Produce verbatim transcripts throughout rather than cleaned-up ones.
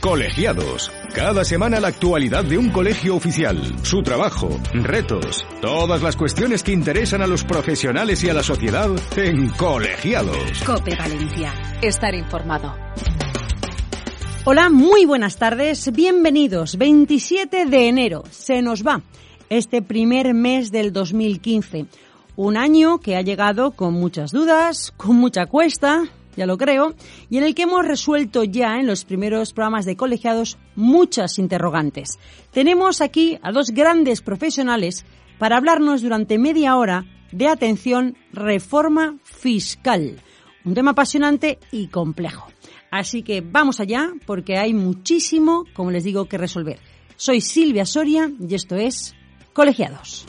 Colegiados. Cada semana la actualidad de un colegio oficial, su trabajo, retos, todas las cuestiones que interesan a los profesionales y a la sociedad en Colegiados. COPE Valencia. Estar informado. Hola, muy buenas tardes. Bienvenidos. veintisiete de enero. Se nos va este primer mes del dos mil quince. Un año que ha llegado con muchas dudas, con mucha cuesta, ya lo creo, y en el que hemos resuelto ya en los primeros programas de Colegiados muchas interrogantes. Tenemos aquí a dos grandes profesionales para hablarnos durante media hora de, atención, reforma fiscal. Un tema apasionante y complejo. Así que vamos allá porque hay muchísimo, como les digo, que resolver. Soy Silvia Soria y esto es Colegiados.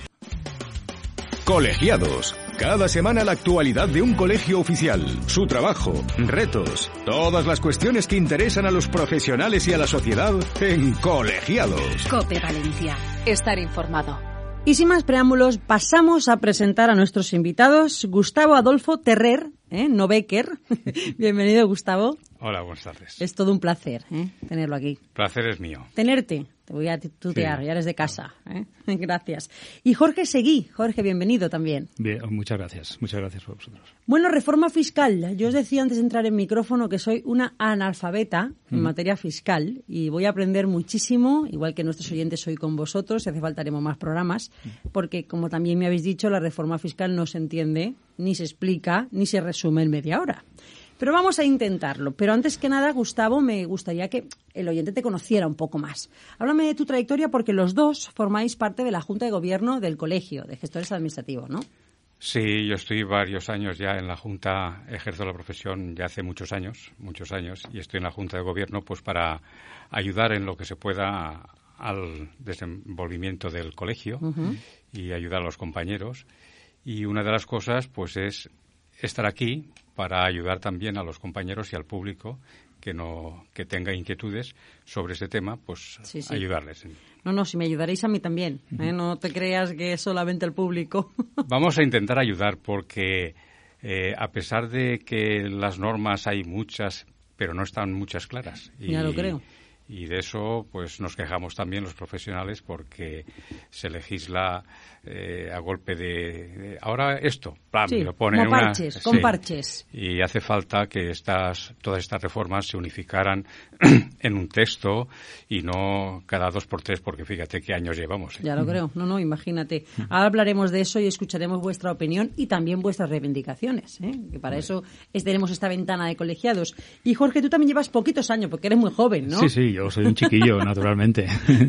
Colegiados. Cada semana la actualidad de un colegio oficial, su trabajo, retos, todas las cuestiones que interesan a los profesionales y a la sociedad en Colegiados. COPE Valencia. Estar informado. Y sin más preámbulos, pasamos a presentar a nuestros invitados. Gustavo Adolfo Terrer, ¿eh? no Becker. Bienvenido, Gustavo. Hola, buenas tardes. Es todo un placer ¿eh? tenerlo aquí. Placer es mío. Tenerte. Te voy a tutear, sí. Ya eres de casa. ¿eh? Gracias. Y Jorge Seguí. Jorge, bienvenido también. Bien, muchas gracias. Muchas gracias por vosotros. Bueno, reforma fiscal. Yo os decía antes de entrar en micrófono que soy una analfabeta en mm. materia fiscal y voy a aprender muchísimo, igual que nuestros oyentes hoy con vosotros, si hace falta haremos más programas, porque como también me habéis dicho, la reforma fiscal no se entiende, ni se explica, ni se resume en media hora. Pero vamos a intentarlo. Pero antes que nada, Gustavo, me gustaría que el oyente te conociera un poco más. Háblame de tu trayectoria porque los dos formáis parte de la Junta de Gobierno del Colegio de Gestores Administrativos, ¿no? Sí, yo estoy varios años ya en la Junta, ejerzo la profesión ya hace muchos años, muchos años, y estoy en la Junta de Gobierno pues para ayudar en lo que se pueda al desenvolvimiento del colegio uh-huh. y ayudar a los compañeros. Y una de las cosas pues es estar aquí para ayudar también a los compañeros y al público que no que tenga inquietudes sobre este tema, pues sí, sí. ayudarles. No, no, si me ayudaréis a mí también, ¿eh? No te creas que es solamente el público. Vamos a intentar ayudar porque eh, a pesar de que las normas hay muchas, pero no están muchas claras. Y, ya lo creo. Y de eso pues nos quejamos también los profesionales porque se legisla eh, a golpe de, de ahora esto, plan, sí, lo ponen como una, parches, con sí, parches. Y hace falta que estas todas estas reformas se unificaran en un texto y no cada dos por tres, porque fíjate qué años llevamos. ¿eh? Ya lo creo, no, no, imagínate. Ahora hablaremos de eso y escucharemos vuestra opinión y también vuestras reivindicaciones, ¿eh? que para eso es, tenemos esta ventana de colegiados. Y Jorge, tú también llevas poquitos años porque eres muy joven, ¿no? Sí, sí. Yo soy un chiquillo, naturalmente.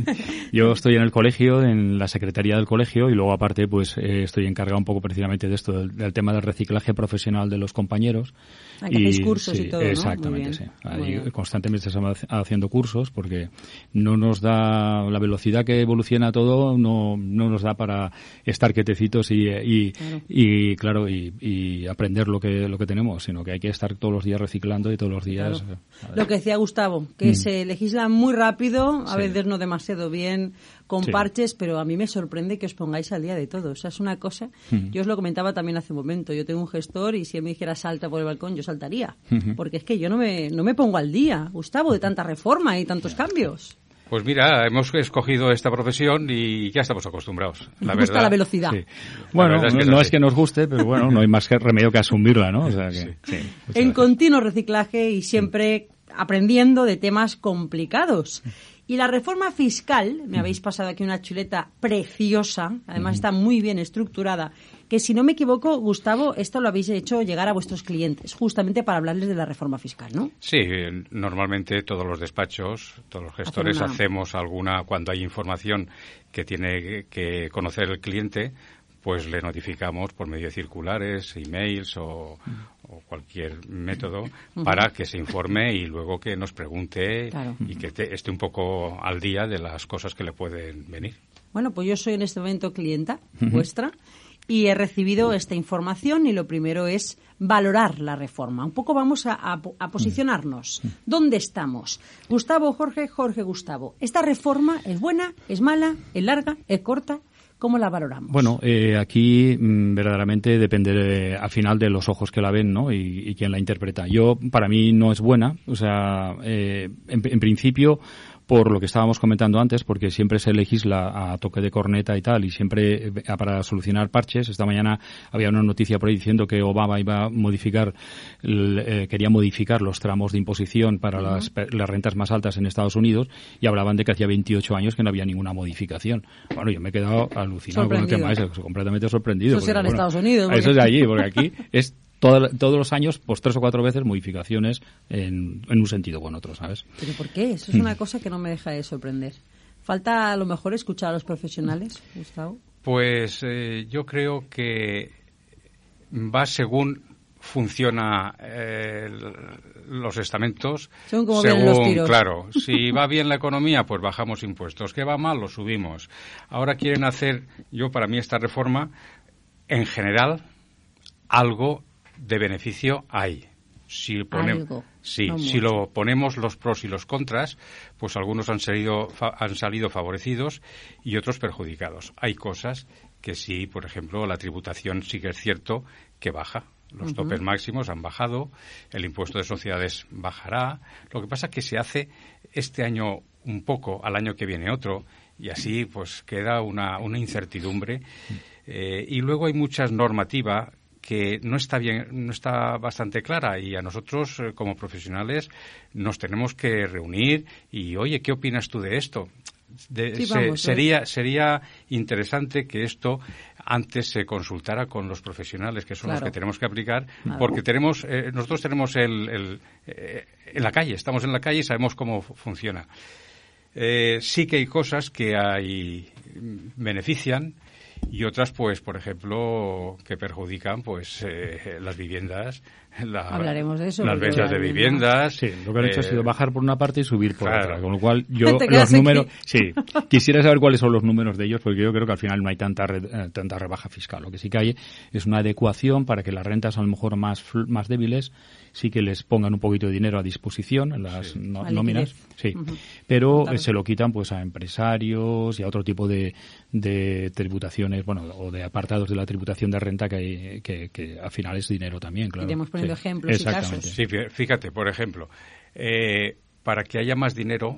Yo estoy en el colegio, en la secretaría del colegio, y luego aparte pues eh, estoy encargado un poco precisamente de esto, del, del tema del reciclaje profesional de los compañeros. Ah, que hacéis cursos y todo, ¿no? Exactamente, sí. Ahí constantemente estamos haciendo cursos porque no nos da, la velocidad que evoluciona todo no no nos da para estar quietecitos y, y, claro. y claro, y, y aprender lo que lo que tenemos, sino que hay que estar todos los días reciclando y todos los días... Claro. Lo que decía Gustavo, que mm. se legisla muy rápido, a sí. veces no demasiado bien, con sí. parches, pero a mí me sorprende que os pongáis al día de todo. O sea, es una cosa... Uh-huh. Yo os lo comentaba también hace un momento. Yo tengo un gestor y si él me dijera salta por el balcón, yo saltaría. Uh-huh. Porque es que yo no me, no me pongo al día, Gustavo, de tanta reforma y tantos yeah. cambios. Pues mira, hemos escogido esta profesión y ya estamos acostumbrados. La nos gusta verdad, la velocidad. Sí. Bueno, la es que no, no es que nos guste, pero bueno, no hay más que remedio que asumirla, ¿no? O sea que, sí. Sí, en continuo reciclaje y siempre aprendiendo de temas complicados. Y la reforma fiscal, me habéis pasado aquí una chuleta preciosa, además uh-huh. está muy bien estructurada, que si no me equivoco, Gustavo, esto lo habéis hecho llegar a vuestros clientes, justamente para hablarles de la reforma fiscal, ¿no? Sí, normalmente todos los despachos, todos los gestores una... hacemos alguna, cuando hay información que tiene que conocer el cliente, pues le notificamos por medio de circulares, emails o, o cualquier método uh-huh. para que se informe y luego que nos pregunte claro. y que te, esté un poco al día de las cosas que le pueden venir. Bueno, pues yo soy en este momento clienta uh-huh. vuestra y he recibido esta información y lo primero es valorar la reforma. Un poco vamos a, a, a posicionarnos. Uh-huh. ¿Dónde estamos? Gustavo, Jorge, Jorge, Gustavo. ¿Esta reforma es buena, es mala, es larga, es corta? ¿Cómo la valoramos? Bueno, eh, aquí mmm, verdaderamente depende de, al final de los ojos que la ven, ¿no? Y, y quién la interpreta. Yo, para mí no es buena, o sea, eh, en, en principio, por lo que estábamos comentando antes, porque siempre se legisla a toque de corneta y tal, y siempre eh, para solucionar parches. Esta mañana había una noticia por ahí diciendo que Obama iba a modificar, eh, quería modificar los tramos de imposición para uh-huh. las, las rentas más altas en Estados Unidos, y hablaban de que hacía veintiocho años que no había ninguna modificación. Bueno, yo me he quedado alucinado con el tema ese, completamente sorprendido. Eso será en bueno, Estados Unidos. Porque... Eso es de allí, porque aquí es todo, todos los años, pues tres o cuatro veces modificaciones en, en un sentido o en otro, ¿sabes? ¿Pero por qué? Eso es una cosa que no me deja de sorprender. ¿Falta a lo mejor escuchar a los profesionales, Gustavo? Pues eh, yo creo que va según funciona eh, los estamentos. Según cómo según, ven los tiros. Claro, si va bien la economía, pues bajamos impuestos. ¿Qué va mal? Lo subimos. Ahora quieren hacer, yo para mí esta reforma, en general, algo de beneficio hay. Si ponemos, algo, sí, no si lo ponemos los pros y los contras, pues algunos han salido fa, han salido favorecidos y otros perjudicados. Hay cosas que sí, por ejemplo, la tributación sí que es cierto que baja. Los uh-huh. topes máximos han bajado, el impuesto de sociedades bajará. Lo que pasa es que se hace este año un poco, al año que viene otro, y así pues queda una, una incertidumbre. Eh, y luego hay mucha normativa que no está bien, no está bastante clara, y a nosotros eh, como profesionales nos tenemos que reunir y, oye, ¿qué opinas tú de esto? De, sí, se, vamos, sería ¿eh? sería interesante que esto antes se consultara con los profesionales, que son claro. los que tenemos que aplicar, claro. porque tenemos eh, nosotros tenemos el, el eh, en la calle, estamos en la calle y sabemos cómo f- funciona. Eh, sí que hay cosas que hay benefician y otras, pues, por ejemplo, que perjudican, pues, eh, las viviendas. La, Hablaremos de eso. Las ventas de viviendas. Sí, lo que han hecho eh, ha sido bajar por una parte y subir por claro. otra. Con lo cual, yo Te los números... aquí. Sí, quisiera saber cuáles son los números de ellos, porque yo creo que al final no hay tanta re, eh, tanta rebaja fiscal. Lo que sí que hay es una adecuación para que las rentas, a lo mejor más más débiles, sí que les pongan un poquito de dinero a disposición en las sí. no, nóminas. Sí, uh-huh. pero claro. eh, se lo quitan pues a empresarios y a otro tipo de, de tributaciones, bueno, o de apartados de la tributación de renta que, hay, que, que al final es dinero también, claro. Iremos poniendo sí. ejemplos y casos. Sí, fíjate, por ejemplo, eh, para que haya más dinero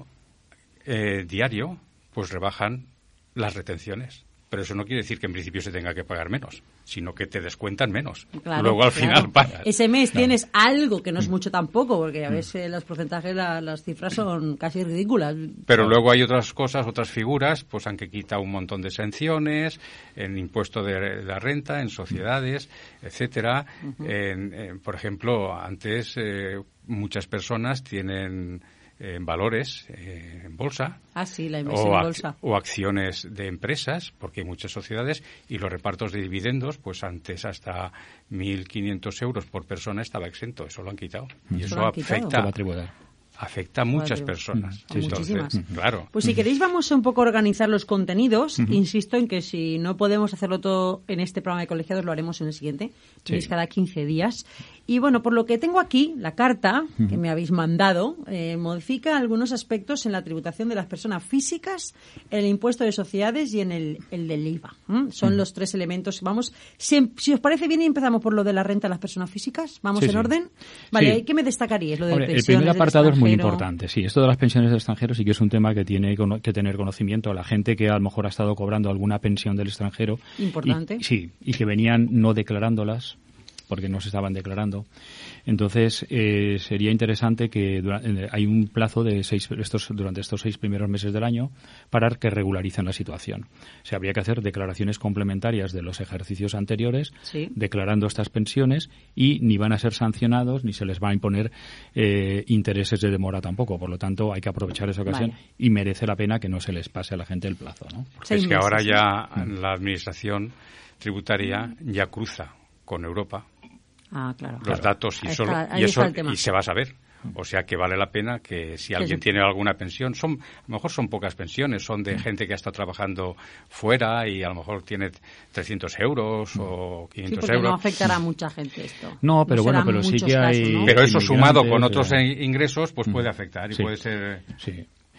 eh, diario, pues rebajan las retenciones. Pero eso no quiere decir que en principio se tenga que pagar menos, sino que te descuentan menos. Claro, Luego al claro. final pagas. Ese mes claro. tienes algo que no es mucho tampoco, porque a veces los porcentajes, la, las cifras son casi ridículas. Pero claro. Luego hay otras cosas, otras figuras, pues han que quitado un montón de sanciones en impuesto de la renta, en sociedades, etcétera. Uh-huh. En, en, por ejemplo, antes eh, muchas personas tienen en valores eh, en bolsa. Ah, sí, la inversión o en bolsa. Ac- o acciones de empresas, porque hay muchas sociedades, y los repartos de dividendos, pues antes hasta mil quinientos euros por persona estaba exento. Eso lo han quitado. Y eso, eso afecta, afecta a muchas personas. A muchísimas. Entonces, claro. Pues si queréis vamos un poco a organizar los contenidos. Uh-huh. Insisto en que si no podemos hacerlo todo en este programa de colegiados, lo haremos en el siguiente. Tenéis sí. cada quince días. Y bueno, por lo que tengo aquí, la carta uh-huh. que me habéis mandado eh, modifica algunos aspectos en la tributación de las personas físicas, en el impuesto de sociedades y en el, el del I V A. ¿Mm? Son uh-huh. los tres elementos. Vamos, si, si os parece bien, empezamos por lo de la renta de las personas físicas. ¿Vamos sí, en sí. orden? Vale, sí. ¿qué me destacaríais? Lo de Hombre, pensiones, el primer apartado es muy extranjero. Importante, sí. Esto de las pensiones de extranjeros sí que es un tema que tiene que tener conocimiento. La gente que a lo mejor ha estado cobrando alguna pensión del extranjero. Importante. Y, sí, y que venían no declarándolas, porque no se estaban declarando. Entonces, eh, sería interesante que durante, hay un plazo de seis estos durante estos seis primeros meses del año para que regularicen la situación. O sea, habría que hacer declaraciones complementarias de los ejercicios anteriores, sí. declarando estas pensiones, y ni van a ser sancionados ni se les va a imponer eh, intereses de demora tampoco. Por lo tanto, hay que aprovechar esa ocasión vale. y merece la pena que no se les pase a la gente el plazo, ¿no? Porque es que meses, ahora ya ¿sí? la administración tributaria ya cruza con Europa. Ah, claro. Los claro. datos y, solo, está, y eso y se va a saber. O sea que vale la pena que si alguien sí, sí. tiene alguna pensión, son a lo mejor son pocas pensiones, son de sí. gente que ha estado trabajando fuera y a lo mejor tiene trescientos euros o quinientos sí, euros. No afectará a mucha gente esto. No, pero no bueno, pero sí que hay. Casos, ¿no? Pero eso sumado con otros eh... ingresos, pues puede afectar y sí. puede ser. Sí.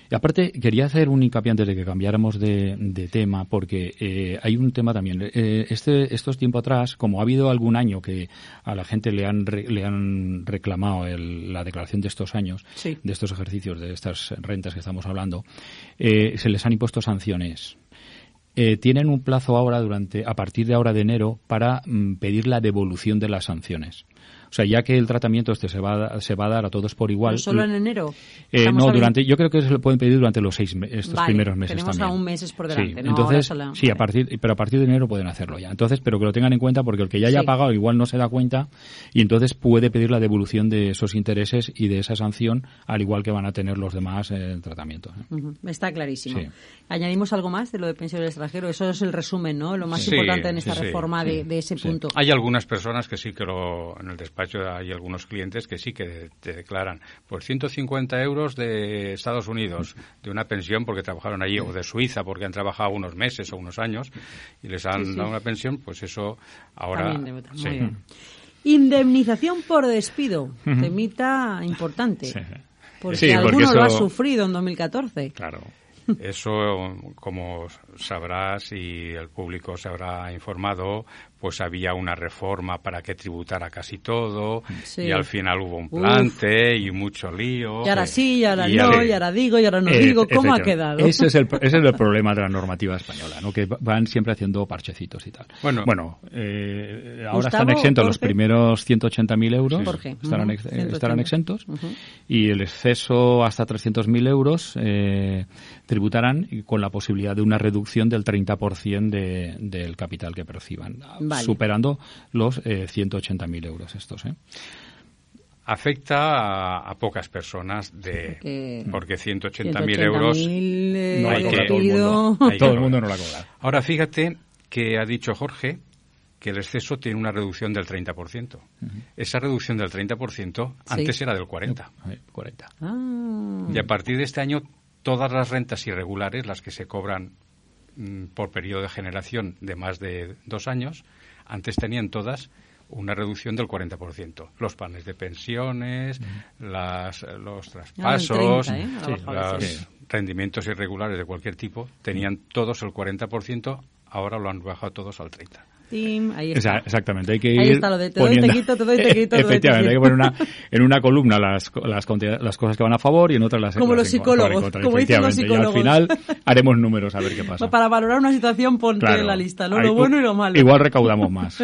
Y aparte, quería hacer un hincapié antes de que cambiáramos de, de tema, porque eh, hay un tema también. Eh, este, estos tiempos atrás, como ha habido algún año que a la gente le han re, le han reclamado el, la declaración de estos años, sí. de estos ejercicios, de estas rentas que estamos hablando, eh, se les han impuesto sanciones. Eh, tienen un plazo ahora, durante a partir de ahora de enero, para mm, pedir la devolución de las sanciones. O sea, ya que el tratamiento este se va a, se va a dar a todos por igual. ¿Pero solo en enero? Eh, no, durante, yo creo que se lo pueden pedir durante los seis estos vale, primeros meses tenemos también. aún meses por delante. Sí, no entonces, sola, sí, vale. a partir, pero a partir de enero pueden hacerlo ya. Entonces, pero que lo tengan en cuenta porque el que ya haya sí. pagado igual no se da cuenta y entonces puede pedir la devolución de esos intereses y de esa sanción, al igual que van a tener los demás en el tratamiento. ¿eh? Uh-huh. Está clarísimo. Sí. ¿Añadimos algo más de lo de pensión del extranjero? Eso es el resumen, ¿no? Lo más sí, importante en esta sí, reforma sí, de, de ese sí. punto. Hay algunas personas que sí que lo, en el despacho hay algunos clientes que sí que te declaran por ciento cincuenta euros de Estados Unidos, de una pensión porque trabajaron allí, o de Suiza porque han trabajado unos meses o unos años y les han sí, sí. dado una pensión, pues eso ahora... También, muy sí. bien. Indemnización por despido, uh-huh. temita importante, sí. porque sí, alguno porque eso... lo ha sufrido en dos mil catorce. Claro. Eso, como sabrás y el público se habrá informado, pues había una reforma para que tributara casi todo sí. y al final hubo un plante Uf. y mucho lío. Y ahora sí, y ahora y no, ahora... y ahora digo, y ahora no eh, digo. ¿Cómo ha quedado? Ese es, el, ese es el problema de la normativa española, ¿no? Que van siempre haciendo parchecitos y tal. Bueno, bueno eh, ahora Gustavo, están exentos Jorge. Los primeros ciento ochenta mil euros. Jorge. Estarán, ex, uh-huh. estarán exentos. Uh-huh. Y el exceso hasta trescientos mil euros eh, tributarán con la posibilidad de una reducción del treinta por ciento de, del capital que perciban. Vale. Superando los eh, ciento ochenta mil euros estos, ¿eh? Afecta a, a pocas personas de porque, porque ciento ochenta mil euros eh, no hay que, todo el mundo, hay todo el mundo no la cobra. Ahora fíjate que ha dicho Jorge que el exceso tiene una reducción del treinta por ciento. Uh-huh. Esa reducción del treinta por ciento sí. antes era del cuarenta por ciento. cuarenta. Ah. Y a partir de este año todas las rentas irregulares, las que se cobran mm, por periodo de generación de más de dos años, antes tenían todas una reducción del cuarenta por ciento. Los planes de pensiones, uh-huh. las, los traspasos, treinta, ¿eh? sí, los sí. rendimientos irregulares de cualquier tipo, tenían todos el cuarenta por ciento, ahora lo han bajado todos al treinta por ciento. Team, ahí está. Exactamente, hay que ir ahí está lo de te poniendo... doy, te quito, te doy, te quito. Efectivamente, hay que poner una, en una columna las, las, las cosas que van a favor y en otra las como las los psicólogos, contra, como dicen los psicólogos. Y al final haremos números a ver qué pasa. Para valorar una situación ponte claro, en la lista, ¿no? Lo bueno y lo malo. Igual recaudamos más.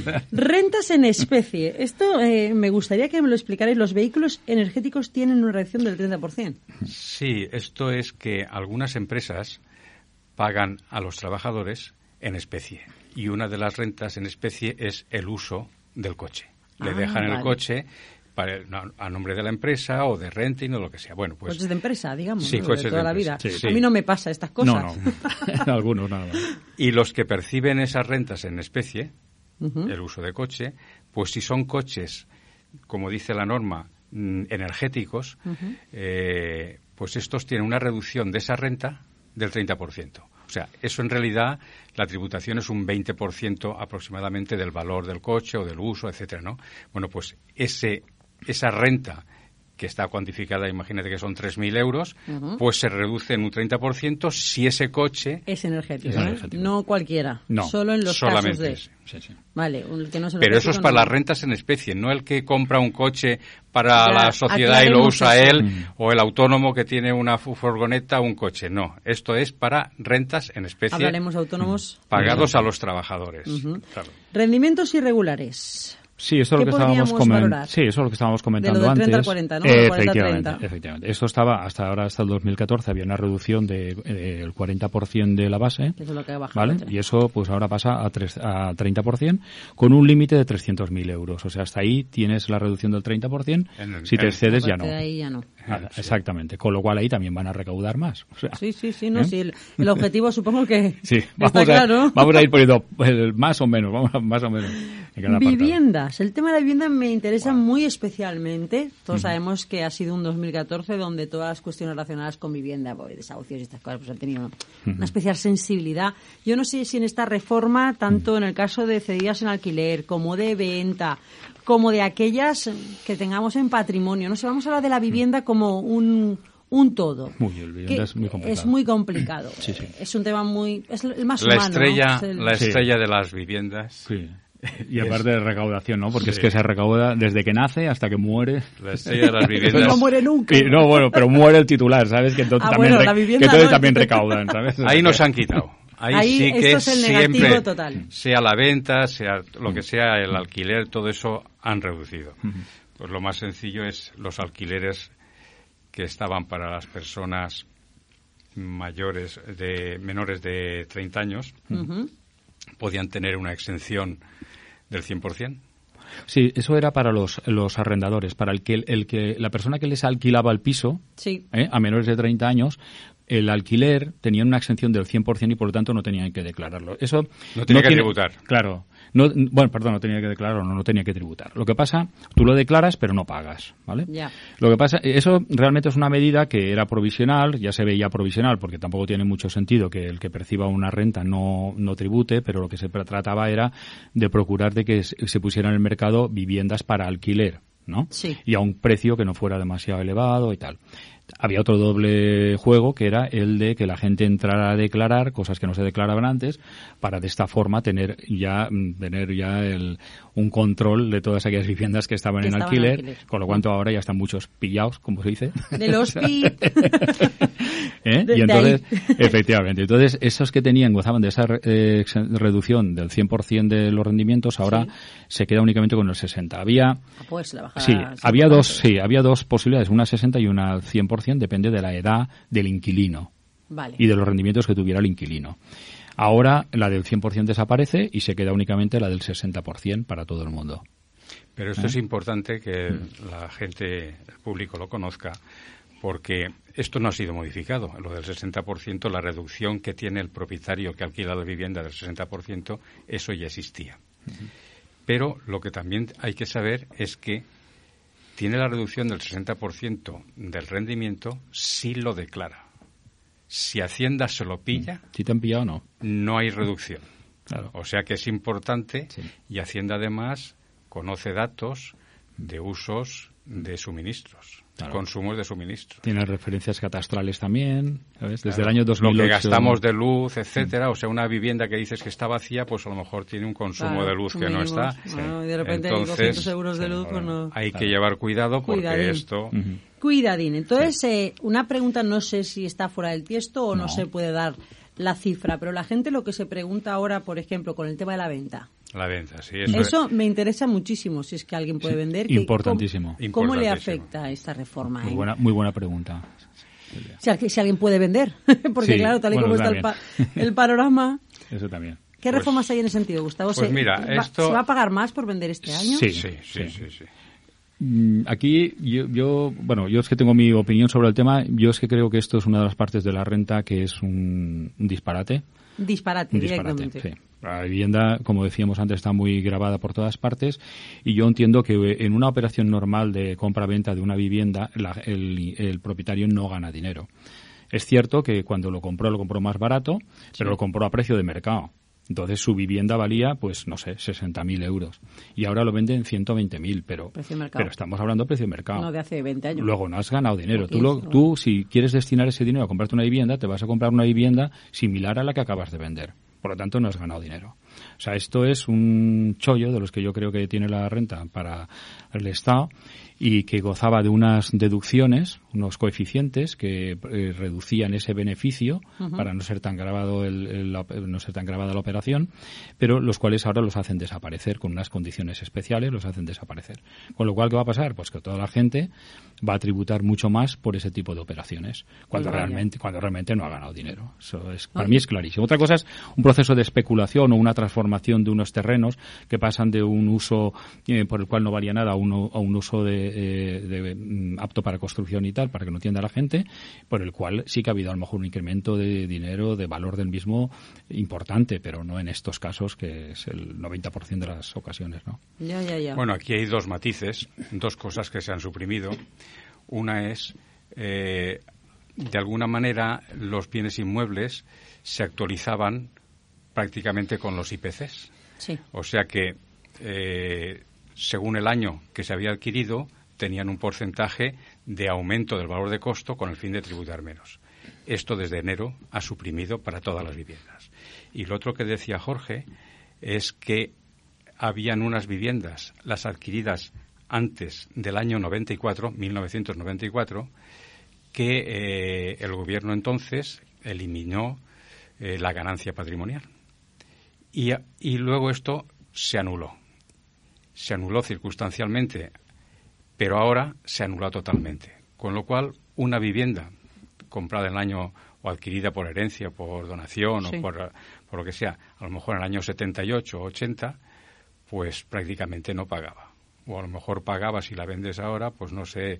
Rentas en especie. Esto eh, me gustaría que me lo explicarais. ¿Los vehículos energéticos tienen una reacción del treinta por ciento? Sí, esto es que algunas empresas pagan a los trabajadores en especie. Y una de las rentas en especie es el uso del coche. Le ah, dejan vale. el coche para, no, a nombre de la empresa o de renting o lo que sea. Bueno, pues coches de empresa, digamos, sí, ¿no? coches de toda de la vida. Sí, sí. A mí no me pasa estas cosas. No, no. Algunos nada más. Y los que perciben esas rentas en especie, uh-huh. el uso de coche, pues si son coches, como dice la norma, mm, energéticos, uh-huh. eh, pues estos tienen una reducción de esa renta del treinta por ciento. O sea, eso en realidad, la tributación es un veinte por ciento aproximadamente del valor del coche o del uso, etcétera, ¿no? Bueno, pues ese esa renta que está cuantificada, imagínate que son tres mil euros, uh-huh. pues se reduce en un treinta por ciento si ese coche... Es energético, ¿eh? energético. No cualquiera, no, solo en los solamente casos de... Sí, sí. Vale, el que no es Pero eso es para no. las rentas en especie, no el que compra un coche para ya, la sociedad y lo usa eso. él, mm. o el autónomo que tiene una furgoneta o un coche. No, esto es para rentas en especie. Hablaremos de autónomos. Pagados a los trabajadores. Uh-huh. Claro. Rendimientos irregulares. Sí, eso es lo que estábamos comentando. Sí, eso es lo que estábamos comentando de lo de treinta antes. al cuarenta, ¿no? Eh, cuarenta, efectivamente, treinta. efectivamente. Esto estaba hasta ahora, hasta el dos mil catorce, había una reducción del de, eh, cuarenta por ciento de la base. Eso es lo que ha bajado. ¿Vale? Y eso, pues ahora pasa a, tres, a treinta por ciento con un límite de trescientos mil euros. O sea, hasta ahí tienes la reducción del treinta por ciento. El, si te excedes, ya no. De ahí ya no. Ah, exactamente. Con lo cual ahí también van a recaudar más. O sea, sí, sí, sí. No, ¿eh? sí el, el objetivo supongo que sí, vamos está a, claro. Vamos a ir poniendo el más o menos, vamos a, más o menos. En cada Viviendas. El tema de la vivienda me interesa wow. muy especialmente. Todos uh-huh. sabemos que ha sido un dos mil catorce donde todas las cuestiones relacionadas con vivienda, pues, desahucios y estas cosas, pues han tenido uh-huh. una especial sensibilidad. Yo no sé si en esta reforma, tanto uh-huh. en el caso de cedidas en alquiler, como de venta, como de aquellas que tengamos en patrimonio, no sé, vamos a hablar de la vivienda como un un todo. Muy, el vivienda es muy complicado. Es muy complicado. Sí, sí. Es un tema muy... es el más la humano, estrella, ¿no? Es el... La estrella sí. de las viviendas. Sí. Y aparte de recaudación, ¿no? Porque Sí. es que se recauda desde que nace hasta que muere. La estrella de las viviendas. No muere nunca. Y, no, bueno, pero muere el titular, ¿sabes? Que entonces Ah, también, bueno, la re- vivienda que entonces no, también entonces- recaudan, ¿sabes? Ahí nos han quitado. Ahí, Ahí sí que esto es el negativo siempre, total. sea la venta, sea lo que sea el alquiler, todo eso han reducido. Pues lo más sencillo es los alquileres que estaban para las personas mayores, de menores de treinta años, Ujú. podían tener una exención del cien por ciento. Sí, eso era para los, los arrendadores, para el que, el que la persona que les alquilaba el piso, Sí. ¿eh? a menores de treinta años, el alquiler tenía una exención del cien por ciento y por lo tanto no tenían que declararlo. Eso No tenía que tiene- tributar. Claro. No, bueno, perdón, no tenía que declararlo, no, no tenía que tributar. Lo que pasa, tú lo declaras pero no pagas, ¿vale? Ya. Lo que pasa, eso realmente es una medida que era provisional, ya se veía provisional porque tampoco tiene mucho sentido que el que perciba una renta no, no tribute, pero lo que se trataba era de procurar de que se se pusieran en el mercado viviendas para alquiler, ¿no? Sí. Y a un precio que no fuera demasiado elevado y tal. Había otro doble juego que era el de que la gente entrara a declarar cosas que no se declaraban antes para de esta forma tener ya mm, tener ya el, un control de todas aquellas viviendas que estaban Que en estaban alquiler, en alquiler. con lo cual ahora ya están muchos pillados, como se dice. De los pi... ¿Eh? De- Y de entonces, ahí. efectivamente, entonces esos que tenían, gozaban de esa eh, ex- reducción del cien por ciento de los rendimientos, ahora Sí. se queda únicamente con el sesenta. Había Ah, pues la bajada... Sí, es había dos, importante. sí, había dos posibilidades, una sesenta y una al cien por ciento, depende de la edad del inquilino Vale. y de los rendimientos que tuviera el inquilino. Ahora la del cien por ciento desaparece y se queda únicamente la del sesenta por ciento para todo el mundo. Pero esto es importante que la gente, el público lo conozca, porque esto no ha sido modificado. Lo del sesenta por ciento, la reducción que tiene el propietario que alquila la vivienda del sesenta por ciento, eso ya existía. Pero lo que también hay que saber es que tiene la reducción del sesenta por ciento del rendimiento si lo declara. Si Hacienda se lo pilla, ¿Si te han pillado o no? no hay reducción. Claro. O sea que es importante Sí. y Hacienda además conoce datos de usos de suministros, Claro. consumos de suministros. Tiene referencias catastrales también, ¿sabes? Desde Claro. el año dos mil ocho. Lo que gastamos de luz, etcétera, o sea, una vivienda que dices que está vacía, pues a lo mejor tiene un consumo Claro, de luz que no mínimos. está. Bueno, y de repente hay Entonces, doscientos euros de luz, sí, pues no... hay Claro. que llevar cuidado porque Cuidadín. esto... Ujú. Cuidadín. Entonces, eh, una pregunta, no sé si está fuera del tiesto o no. No. se puede dar la cifra, pero la gente lo que se pregunta ahora, por ejemplo, con el tema de la venta. La venta, sí. Eso, Eso me interesa muchísimo, si es que alguien puede Sí, vender. que- importantísimo. ¿Cómo, cómo le Importantísimo. afecta esta reforma? Muy eh? buena, muy buena pregunta. Si, al- si alguien puede vender, porque Sí, claro, tal y bueno, como está el, pa- también. el panorama... Eso también. ¿Qué Pues- reformas hay en ese sentido, Gustavo? pues ¿Se, mira, va, esto- ¿Se va a pagar más por vender este año? Sí. sí, sí, sí, sí. Mm, Aquí yo, yo, bueno, yo es que tengo mi opinión sobre el tema. Yo es que creo que esto es una de las partes de la renta que es un, un disparate. Disparate, Un disparate, directamente. sí. La vivienda, como decíamos antes, está muy grabada por todas partes y yo entiendo que en una operación normal de compra-venta de una vivienda la- el, el propietario no gana dinero. Es cierto que cuando lo compró, lo compró más barato, pero lo compró a precio de mercado. Entonces su vivienda valía, pues no sé, sesenta mil euros. Y ahora lo venden en ciento veinte mil, pero, Precio de mercado. pero estamos hablando de precio de mercado. No de hace veinte años. Luego no has ganado dinero. O Tú, lo- quince, ¿no? tú, si quieres destinar ese dinero a comprarte una vivienda, te vas a comprar una vivienda similar a la que acabas de vender. Por lo tanto, no has ganado dinero. O sea, esto es un chollo de los que yo creo que tiene la renta para el Estado y que gozaba de unas deducciones, unos coeficientes que eh, reducían ese beneficio Ujú. para no ser tan grabado el, el- la- no ser tan grabada la operación, pero los cuales ahora los hacen desaparecer con unas condiciones especiales, los hacen desaparecer. Con lo cual, ¿qué va a pasar? Pues que toda la gente va a tributar mucho más por ese tipo de operaciones, cuando Vaya. realmente cuando realmente no ha ganado dinero. Eso es, para Ay. mí es clarísimo. Otra cosa es un proceso de especulación o una transformación de unos terrenos que pasan de un uso eh, por el cual no valía nada a, uno, a un uso de, eh, de, mm, apto para construcción y tal, para que no entienda la gente, por el cual sí que ha habido a lo mejor un incremento de dinero, de valor del mismo importante, pero no en estos casos, que es el noventa por ciento de las ocasiones, ¿no? Ya, ya, ya. Bueno, aquí hay dos matices, dos cosas que se han suprimido. Una es, eh, de alguna manera, los bienes inmuebles se actualizaban prácticamente con los I P Cs. Sí. O sea que, eh, según el año que se había adquirido, tenían un porcentaje de aumento del valor de costo con el fin de tributar menos. Esto desde enero ha suprimido para todas las viviendas. Y lo otro que decía Jorge es que habían unas viviendas, las adquiridas antes del año noventa y cuatro, mil novecientos noventa y cuatro, que eh, el gobierno entonces eliminó eh, la ganancia patrimonial. Y, y luego esto se anuló. Se anuló circunstancialmente, pero ahora se anula totalmente. Con lo cual, una vivienda comprada en el año o adquirida por herencia, por donación sí. o por, por lo que sea, a lo mejor en el año setenta y ocho o ochenta, pues prácticamente no pagaba. O a lo mejor pagaba, si la vendes ahora, pues no sé,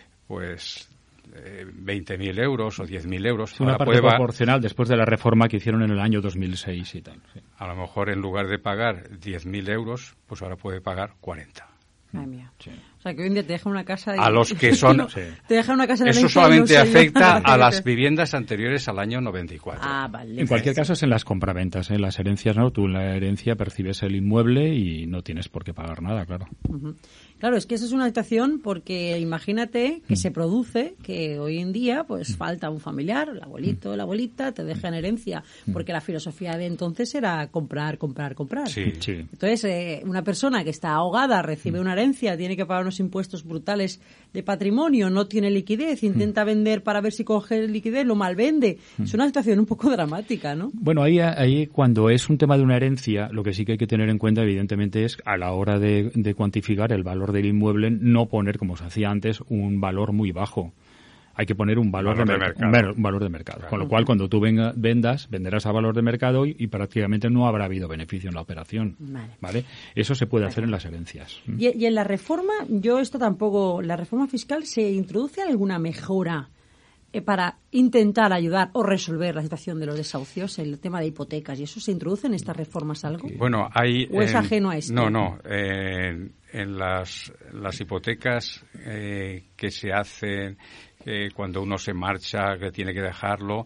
pues eh, veinte mil euros o diez mil euros. Es una parte proporcional después de la reforma que hicieron en el año dos mil seis y tal. Sí. A lo mejor en lugar de pagar diez mil euros, pues ahora puede pagar cuarenta. Ay, mía. Sí. O sea, que hoy en día te deja una casa... Y... A los que son... no, sí. Te deja una casa en Eso solamente afecta a las viviendas anteriores al año noventa y cuatro. Ah, vale. En cualquier caso es en las compraventas, en las herencias, ¿no? Tú en la herencia percibes el inmueble y no tienes por qué pagar nada, claro. Uh-huh. Claro, es que esa es una situación porque imagínate que mm. se produce que hoy en día pues mm. falta un familiar, el abuelito, la abuelita, te deja en herencia, porque la filosofía de entonces era comprar, comprar, comprar. Sí, sí. Entonces, eh, una persona que está ahogada recibe mm. una herencia, tiene que pagar unos impuestos brutales de patrimonio, no tiene liquidez, intenta mm. vender para ver si coge liquidez, lo malvende. Mm. Es una situación un poco dramática, ¿no? Bueno, ahí, ahí cuando es un tema de una herencia, lo que sí que hay que tener en cuenta, evidentemente, es a la hora de, de cuantificar el valor del inmueble, no poner, como se hacía antes, un valor muy bajo. Hay que poner un valor, valor de, de mer- mercado. Un valor de mercado. Claro. Con lo cual, cuando tú venga, vendas, venderás a valor de mercado y, y prácticamente no habrá habido beneficio en la operación. Vale. ¿Vale? Eso se puede hacer en las herencias. Y, y en la reforma, yo esto tampoco, la reforma fiscal, ¿se introduce alguna mejora eh, para intentar ayudar o resolver la situación de los desahucios, el tema de hipotecas y eso? ¿Se introduce en estas reformas algo? Bueno, hay... ¿O es eh, ajeno a esto? No, no. Eh, en las, las hipotecas eh, que se hacen eh, cuando uno se marcha, que tiene que dejarlo,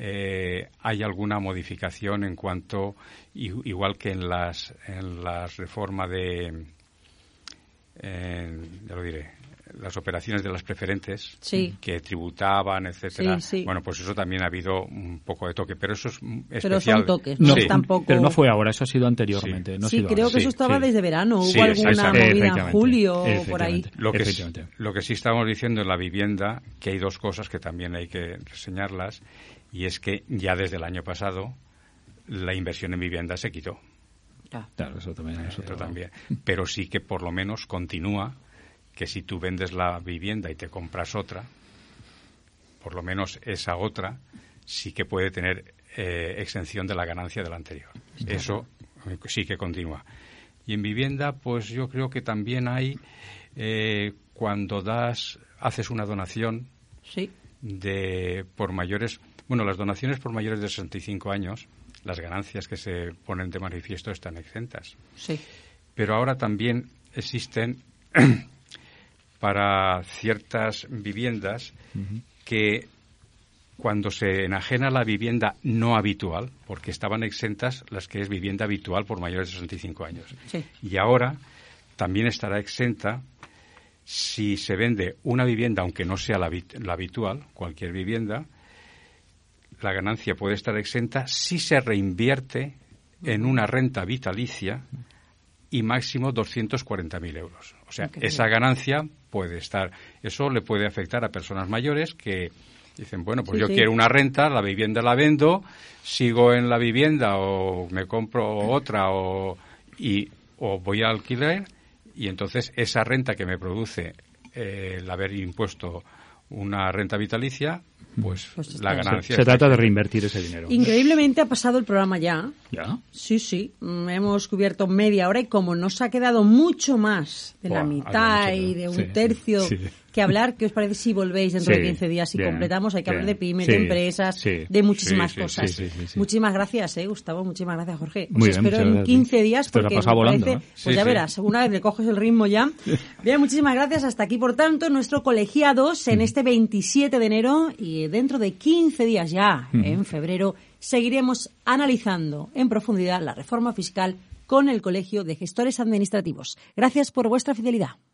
eh, hay alguna modificación en cuanto, igual que en las en las reformas de, eh, ya lo diré, las operaciones de las preferentes sí. que tributaban, etcétera. Sí, sí. Bueno, pues eso también ha habido un poco de toque, pero eso es especial. Pero son toques, no sí. es tampoco... Pero no fue ahora, eso ha sido anteriormente. Sí, no ha sí sido creo ahora. que Sí, eso estaba sí. desde verano. Hubo Sí, alguna movida en julio o por ahí. Lo que, lo que sí estamos diciendo en la vivienda, que hay dos cosas que también hay que reseñarlas, y es que ya desde el año pasado la inversión en vivienda se quitó. Claro, eso también. Eso Eso también. Pero sí que por lo menos continúa, que si tú vendes la vivienda y te compras otra, por lo menos esa otra sí que puede tener eh, exención de la ganancia de la anterior. Está Eso bien. Sí que continúa. Y en vivienda, pues yo creo que también hay, eh, cuando das, haces una donación sí. de por mayores, bueno, las donaciones por mayores de sesenta y cinco años, las ganancias que se ponen de manifiesto están exentas. Sí. Pero ahora también existen para ciertas viviendas uh-huh. que cuando se enajena la vivienda no habitual, porque estaban exentas las que es vivienda habitual por mayores de sesenta y cinco años. Sí. Y ahora también estará exenta si se vende una vivienda, aunque no sea la, la habitual, cualquier vivienda, la ganancia puede estar exenta si se reinvierte en una renta vitalicia y máximo doscientos cuarenta mil euros. O sea, okay. esa ganancia puede estar... Eso le puede afectar a personas mayores que dicen, bueno, pues sí, yo sí. quiero una renta, la vivienda la vendo, sigo en la vivienda o me compro otra o, y, o voy a alquiler y entonces esa renta que me produce eh, el haber impuesto una renta vitalicia, pues, pues la ganancia... Se, se trata de reinvertir ese dinero. Increíblemente ha pasado el programa ya. ¿Ya? Sí, sí. Hemos cubierto media hora y como nos ha quedado mucho más de Buah, la mitad y de un sí, tercio sí. que hablar, ¿qué os parece si volvéis dentro sí, de quince días y bien, completamos? Hay que bien, hablar de pymes, sí, de empresas, sí, de muchísimas sí, cosas. Sí, sí, sí, sí. Muchísimas gracias, eh, Gustavo. Muchísimas gracias, Jorge. Os Muy espero bien, en quince días porque me pasado parece, volando, ¿eh? pues sí, ya sí. verás, una vez le coges el ritmo ya. Bien, muchísimas gracias. Hasta aquí, por tanto, nuestro colegiados en este veintisiete de enero y dentro de quince días ya, uh-huh. en febrero, seguiremos analizando en profundidad la reforma fiscal con el Colegio de Gestores Administrativos. Gracias por vuestra fidelidad.